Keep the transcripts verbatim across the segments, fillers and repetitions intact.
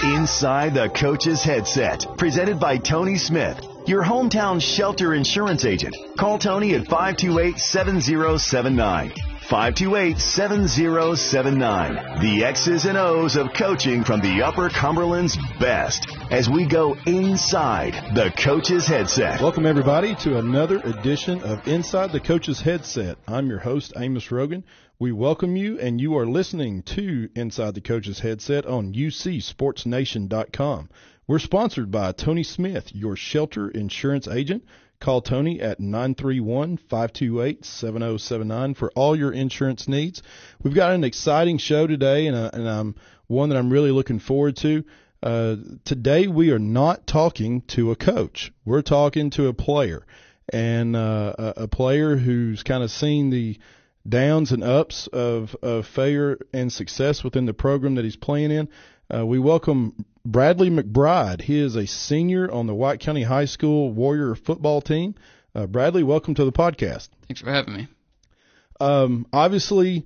Inside the Coach's Headset, presented by Tony Smith, your hometown shelter insurance agent. Call Tony at five two eight, seven zero seven nine. five two eight, seven zero seven nine. The X's and O's of coaching from the Upper Cumberland's best as we go inside the Coach's Headset. Welcome, everybody, to another edition of Inside the Coach's Headset. I'm your host, Amos Rogan. We welcome you, and you are listening to Inside the Coach's Headset on U C Sports Nation dot com. We're sponsored by Tony Smith, your shelter insurance agent. Call Tony at nine three one, five two eight, seven zero seven nine for all your insurance needs. We've got an exciting show today, and, uh, and um, one that I'm really looking forward to. Uh, today we are not talking to a coach. We're talking to a player, and uh, a, a player who's kind of seen the downs and ups of, of failure and success within the program that he's playing in. Uh, we welcome Bradley McBride. He is a senior on the White County High School Warrior football team. Uh, Bradley, welcome to the podcast. Thanks for having me. Um, obviously,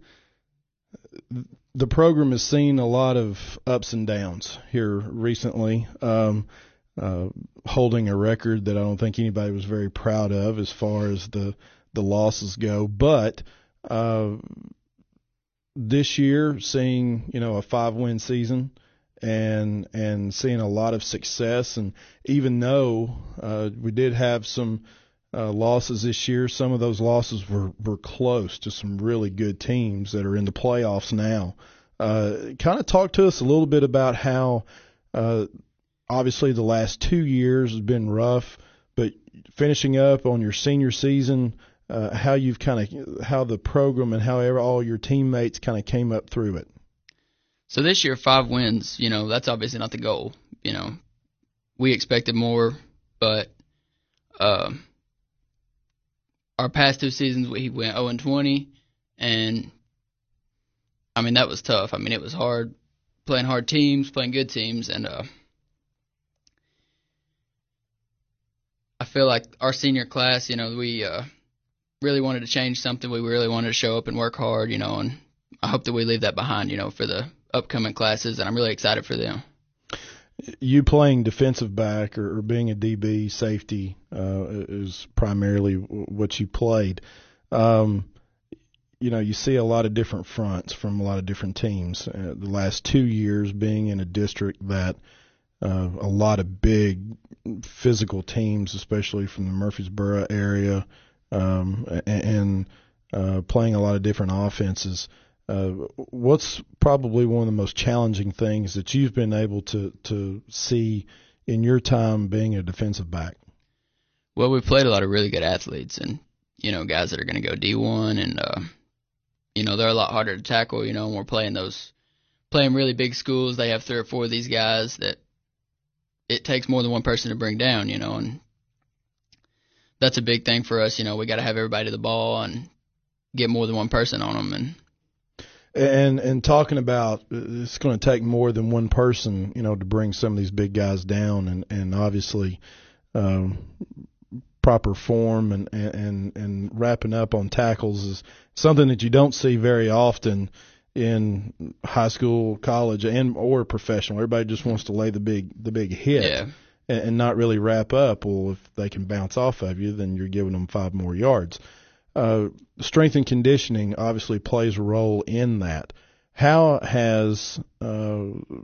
the program has seen a lot of ups and downs here recently, um, uh, holding a record that I don't think anybody was very proud of as far as the, the losses go. But uh, this year, seeing, you know, a five-win season, and and seeing a lot of success. And even though uh, we did have some uh, losses this year, some of those losses were, were close to some really good teams that are in the playoffs now. Uh, kind of talk to us a little bit about how uh, obviously the last two years has been rough, but finishing up on your senior season, uh, how you've kind of how the program and how all your teammates kind of came up through it. So this year, five wins, you know, that's obviously not the goal. You know, we expected more, but uh, our past two seasons, we went oh and twenty, and, I mean, that was tough. I mean, it was hard playing hard teams, playing good teams, and uh, I feel like our senior class, you know, we uh, really wanted to change something. We really wanted to show up and work hard, you know, and I hope that we leave that behind, you know, for the upcoming classes, and I'm really excited for them. You playing defensive back or, or being a D B safety uh, is primarily what you played. Um, you know, you see a lot of different fronts from a lot of different teams. Uh, the last two years being in a district that uh, a lot of big physical teams, especially from the Murfreesboro area, um, and, and uh, playing a lot of different offenses. Uh, what's probably one of the most challenging things that you've been able to, to see in your time being a defensive back? Well, we've played a lot of really good athletes and, you know, guys that are going to go D one, and, uh, you know, they're a lot harder to tackle, you know, and we're playing those, playing really big schools. They have three or four of these guys that it takes more than one person to bring down, you know, and that's a big thing for us. You know, we got to have everybody to the ball and get more than one person on them. And, And and talking about it's going to take more than one person, you know, to bring some of these big guys down, and and obviously um, proper form and, and and wrapping up on tackles is something that you don't see very often in high school, college, and or professional. Everybody just wants to lay the big the big hit, yeah. and, and not really wrap up. Well, if they can bounce off of you, then you're giving them five more yards. Uh, strength and conditioning obviously plays a role in that. How has uh,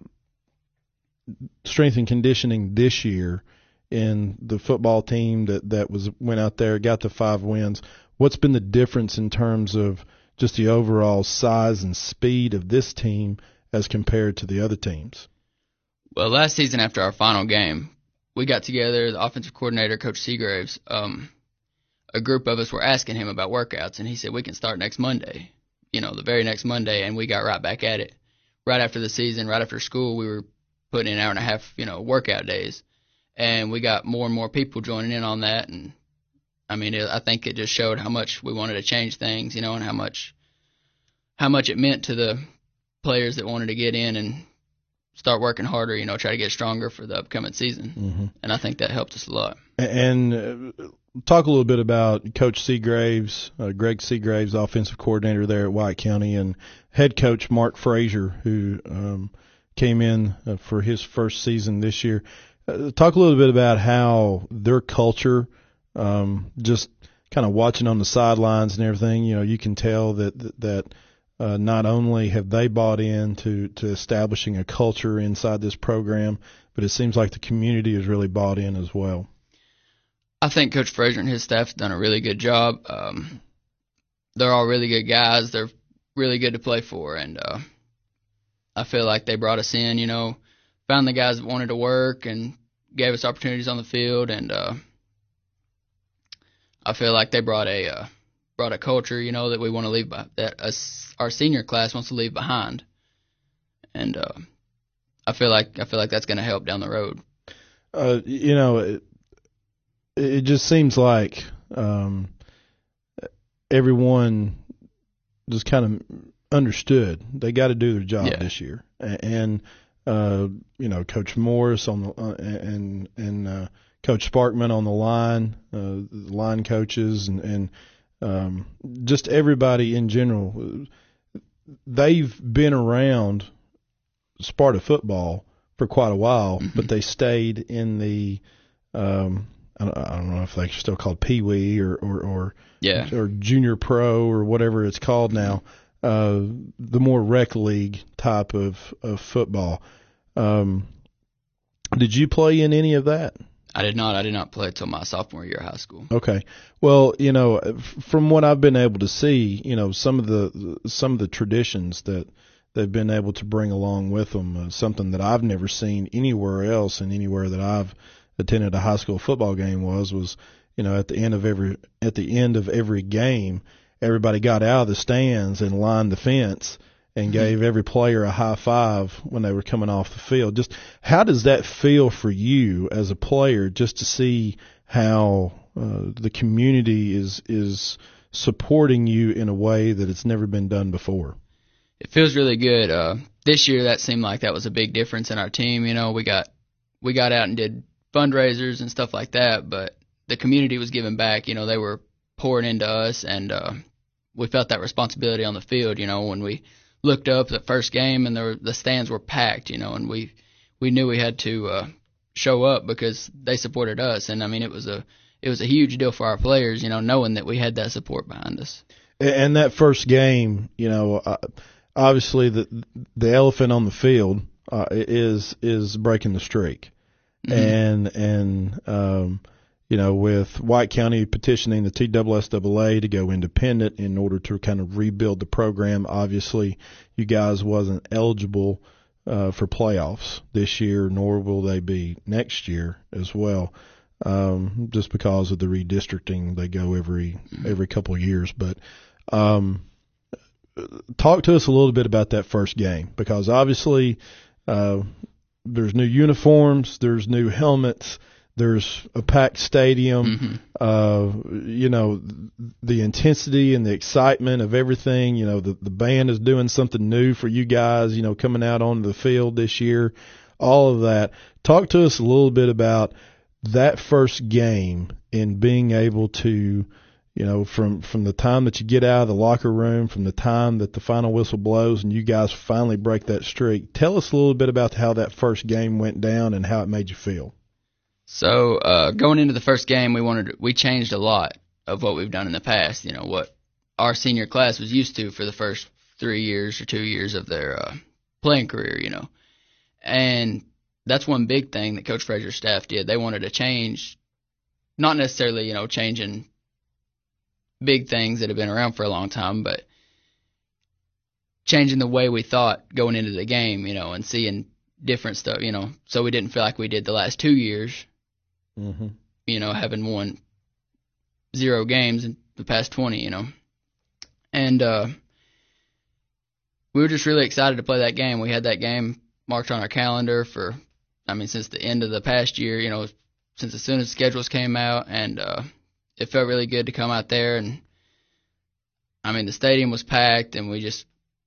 strength and conditioning this year in the football team that, that was went out there, got the five wins, what's been the difference in terms of just the overall size and speed of this team as compared to the other teams? Well, last season after our final game, we got together, the offensive coordinator, Coach Seagraves, um, a group of us were asking him about workouts, and he said, we can start next Monday, you know, the very next Monday, and we got right back at it. Right after the season, right after school, we were putting in an hour and a half, you know, workout days, and we got more and more people joining in on that, and, I mean, it, I think it just showed how much we wanted to change things, you know, and how much how much it meant to the players that wanted to get in and start working harder, you know, try to get stronger for the upcoming season, mm-hmm. and I think that helped us a lot. And uh, talk a little bit about Coach Seagraves, uh, Greg Seagraves, offensive coordinator there at White County, and head coach Mark Frazier, who um, came in uh, for his first season this year. Uh, talk a little bit about how their culture, um, just kind of watching on the sidelines and everything, you know, you can tell that that uh, not only have they bought into to establishing a culture inside this program, but it seems like the community has really bought in as well. I think Coach Frazier and his staff have done a really good job. Um, they're all really good guys. They're really good to play for, and uh, I feel like they brought us in, you know, found the guys that wanted to work and gave us opportunities on the field, and uh, I feel like they brought a uh, brought a culture, you know, that we want to leave by, that us, our senior class wants to leave behind, and uh, I feel like I feel like that's going to help down the road. Uh, you know. It, It just seems like um, everyone just kind of understood they got to do their job yeah. this year, and uh, you know, Coach Morris on the uh, and and uh, Coach Sparkman on the line, uh, the line coaches, and, and um, just everybody in general. They've been around Sparta football for quite a while, mm-hmm. but they stayed in the um, I don't know if they're still called Pee Wee or or or, yeah. or Junior Pro or whatever it's called now, uh, the more rec league type of, of football. Um, did you play in any of that? I did not. I did not play until my sophomore year of high school. Okay. Well, you know, from what I've been able to see, you know, some of the some of the traditions that they've been able to bring along with them, uh, something that I've never seen anywhere else and anywhere that I've attended a high school football game was was you know at the end of every at the end of every game, everybody got out of the stands and lined the fence and mm-hmm. gave every player a high five when they were coming off the field. Just how does that feel for you as a player, just to see how uh, the community is is supporting you in a way that it's never been done before? It feels really good. Uh, this year, that seemed like that was a big difference in our team. You know, we got we got out and did fundraisers and stuff like that, but the community was giving back. You know, they were pouring into us, and uh, we felt that responsibility on the field. You know, when we looked up the first game and there were, the stands were packed, you know, and we we knew we had to uh, show up because they supported us. And I mean, it was a it was a huge deal for our players, you know, knowing that we had that support behind us. And that first game, you know, uh, obviously the the elephant on the field uh, is is breaking the streak. Mm-hmm. And, and, um, you know, with White County petitioning the T S S A A to go independent in order to kind of rebuild the program, obviously you guys wasn't eligible, uh, for playoffs this year, nor will they be next year as well. Um, just because of the redistricting, they go every, every couple of years. But, um, talk to us a little bit about that first game, because obviously, uh, there's new uniforms, there's new helmets, there's a packed stadium. Mm-hmm. Uh, you know, the intensity and the excitement of everything. You know, the, the band is doing something new for you guys, you know, coming out onto the field this year, all of that. Talk to us a little bit about that first game and being able to, you know, from, from the time that you get out of the locker room, from the time that the final whistle blows and you guys finally break that streak. Tell us a little bit about how that first game went down and how it made you feel. So, uh, going into the first game, we wanted, we changed a lot of what we've done in the past, you know, what our senior class was used to for the first three years or two years of their, uh, playing career, you know. And that's one big thing that Coach Frazier's staff did. They wanted to change, not necessarily, you know, changing big things that have been around for a long time, but changing the way we thought going into the game, you know, and seeing different stuff, you know, so we didn't feel like we did the last two years, mm-hmm. you know, having won zero games in the past twenty, you know. And uh, we were just really excited to play that game. We had that game marked on our calendar for, I mean, since the end of the past year, you know, since as soon as schedules came out, and uh, it felt really good to come out there. And, I mean, the stadium was packed, and we just,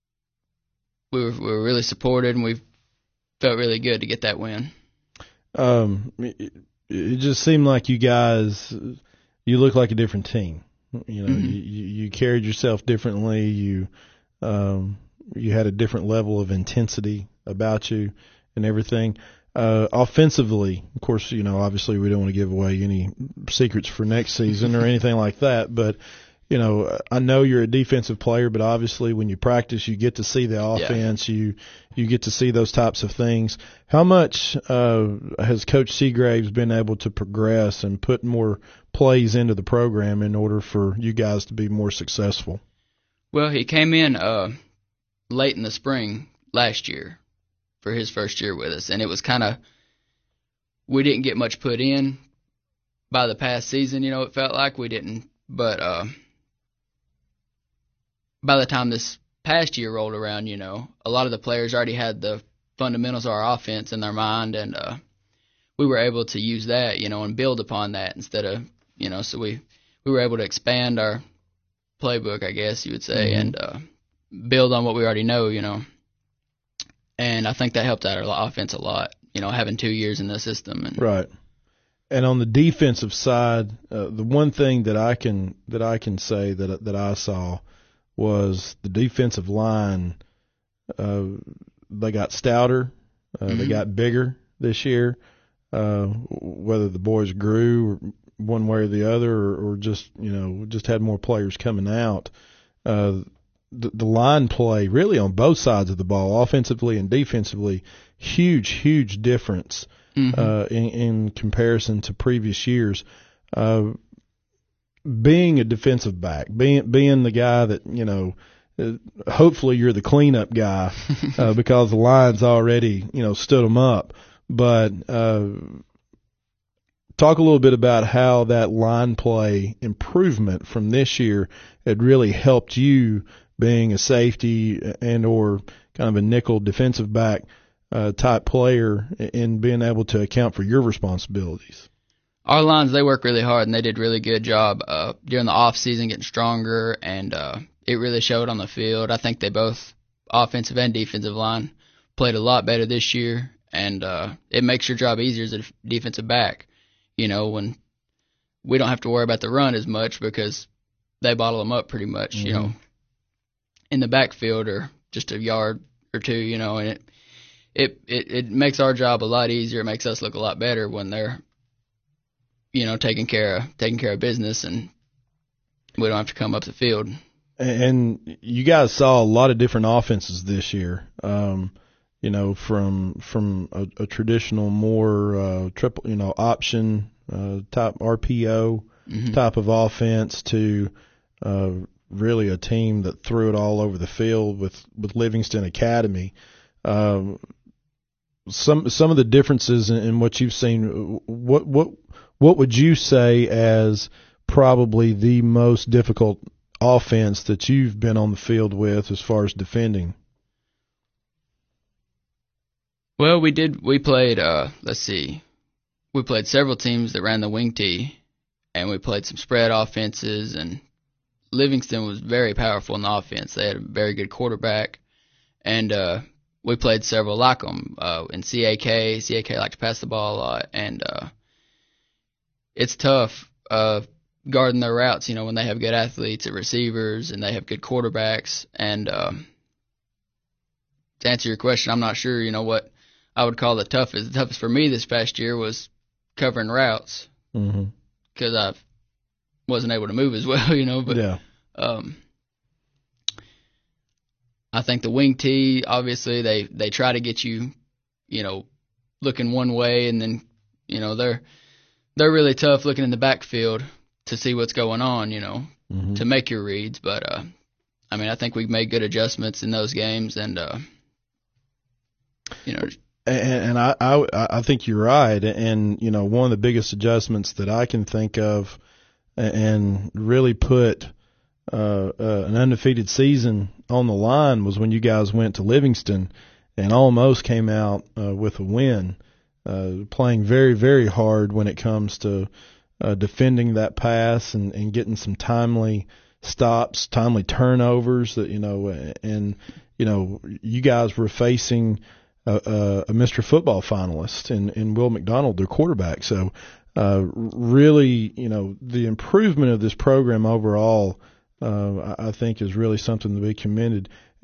we were, we were really supported, and we felt really good to get that win. Um, it, it just seemed like you guys, you look like a different team. You know, mm-hmm. you, you carried yourself differently. You, um, you had a different level of intensity about you and everything. Uh, offensively, of course, you know, obviously we don't want to give away any secrets for next season or anything like that, but, you know, I know you're a defensive player, but obviously when you practice, you get to see the offense, yeah. you you get to see those types of things. How much uh, has Coach Seagraves been able to progress and put more plays into the program in order for you guys to be more successful? Well, he came in uh, late in the spring last year for his first year with us, and it was kind of, we didn't get much put in by the past season, you know, it felt like we didn't, but uh, by the time this past year rolled around, you know, a lot of the players already had the fundamentals of our offense in their mind, and uh, we were able to use that, you know, and build upon that instead of, you know, so we, we were able to expand our playbook, I guess you would say, mm-hmm. and uh, build on what we already know, you know. And I think that helped out our offense a lot, you know, having two years in the system. And right. And on the defensive side, uh, the one thing that I can that I can say that that I saw was the defensive line. Uh, they got stouter, uh, mm-hmm. they got bigger this year. Uh, whether the boys grew one way or the other, or, or just you know just had more players coming out. Uh, The, the line play really on both sides of the ball, offensively and defensively, huge, huge difference mm-hmm. uh, in, in comparison to previous years. Uh, being a defensive back, being being the guy that, you know, uh, hopefully you're the cleanup guy uh, because the line's already, you know, stood them up. But uh, talk a little bit about how that line play improvement from this year had really helped you being a safety and or kind of a nickel defensive back uh, type player in being able to account for your responsibilities. Our lines, they work really hard, and they did a really good job uh, during the off season getting stronger, and uh, it really showed on the field. I think they both, offensive and defensive line, played a lot better this year, and uh, it makes your job easier as a defensive back, you know, when we don't have to worry about the run as much because they bottle them up pretty much, mm-hmm. you know, in the backfield or just a yard or two, you know, and it, it, it, it makes our job a lot easier. It makes us look a lot better when they're, you know, taking care of, taking care of business, and we don't have to come up the field. And you guys saw a lot of different offenses this year, um, you know, from, from a, a traditional more, uh, triple, you know, option, uh, type R P O mm-hmm. type of offense to, uh, really a team that threw it all over the field with, with Livingston Academy. Um, some some of the differences in, in what you've seen, what what what would you say as probably the most difficult offense that you've been on the field with as far as defending? Well, we did. We played. Uh, let's see. We played several teams that ran the wing tee, and we played some spread offenses, and Livingston was very powerful in the offense. They had a very good quarterback, and uh, we played several like them uh, in C A K. C A K liked to pass the ball a lot, and uh, it's tough uh, guarding their routes, you know, when they have good athletes at receivers and they have good quarterbacks. And um, to answer your question, I'm not sure, you know, what I would call the toughest. The toughest for me this past year was covering routes because mm-hmm. I wasn't able to move as well, you know. But yeah. um, I think the wing tee, obviously, they, they try to get you, you know, looking one way, and then, you know, they're they're really tough looking in the backfield to see what's going on, you know, mm-hmm. to make your reads. But, uh, I mean, I think we've made good adjustments in those games, and, uh, you know. And, and I, I, I think you're right. And, you know, one of the biggest adjustments that I can think of and really put uh, uh, an undefeated season on the line was when you guys went to Livingston and almost came out uh, with a win, uh, playing very, very hard when it comes to uh, defending that pass and, and getting some timely stops, timely turnovers that, you know, and, you know, you guys were facing a, a Mister Football finalist in, in Will McDonald, their quarterback. So, uh, really, you know, the improvement of this program overall, uh, I think is really something to be commended.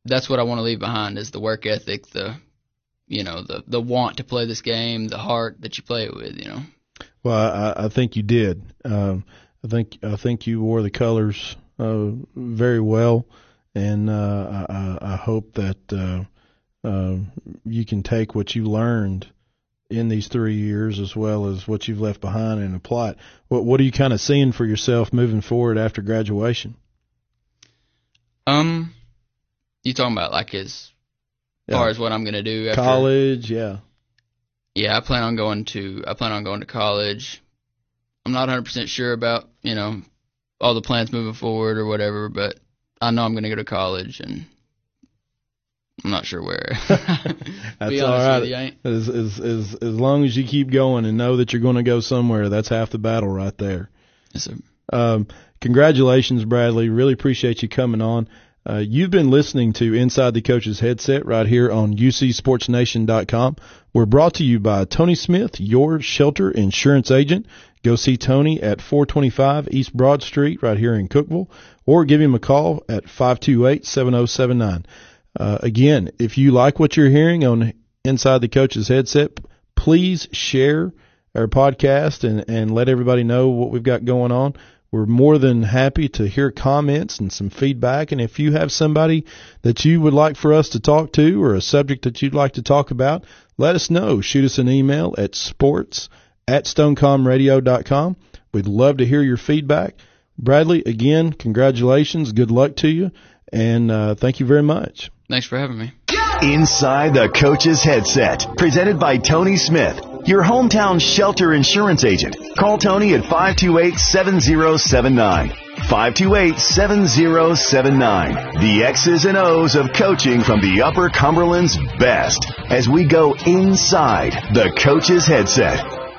that's what I want to leave behind is the work ethic, the, you know, the, the want to play this game, the heart that you play it with, you know. Well, I, I think you did. Um, I think I think you wore the colors uh, very well, and uh, I, I hope that uh, uh, you can take what you learned in these three years as well as what you've left behind and apply it. What What are you kind of seeing for yourself moving forward after graduation? Um, you talking about like as Yeah. far as what I'm gonna do after College, yeah. Yeah, I plan on going to I plan on going to college. I'm not one hundred percent sure about, you know, all the plans moving forward or whatever, but I know I'm going to go to college, and I'm not sure where. That's Be all honest right. with you, I ain't. As, as as as long as you keep going and know that you're going to go somewhere, that's half the battle right there. Yes, sir. Um, congratulations, Bradley. Really appreciate you coming on. Uh, you've been listening to Inside the Coach's Headset right here on U C Sports Nation dot com. We're brought to you by Tony Smith, your shelter insurance agent. Go see Tony at four twenty-five East Broad Street right here in Cookeville, or give him a call at five two eight, seven oh seven nine. Uh, again, if you like what you're hearing on Inside the Coach's Headset, please share our podcast and, and let everybody know what we've got going on. We're more than happy to hear comments and some feedback. And if you have somebody that you would like for us to talk to or a subject that you'd like to talk about, let us know. Shoot us an email at sports at stonecom radio dot com. We'd love to hear your feedback. Bradley, again, congratulations. Good luck to you. And uh, thank you very much. Thanks for having me. Inside the Coach's Headset, presented by Tony Smith, your hometown shelter insurance agent. Call Tony at five two eight, seven oh seven nine. five two eight, seven oh seven nine. The X's and O's of coaching from the Upper Cumberland's best as we go inside the Coach's Headset.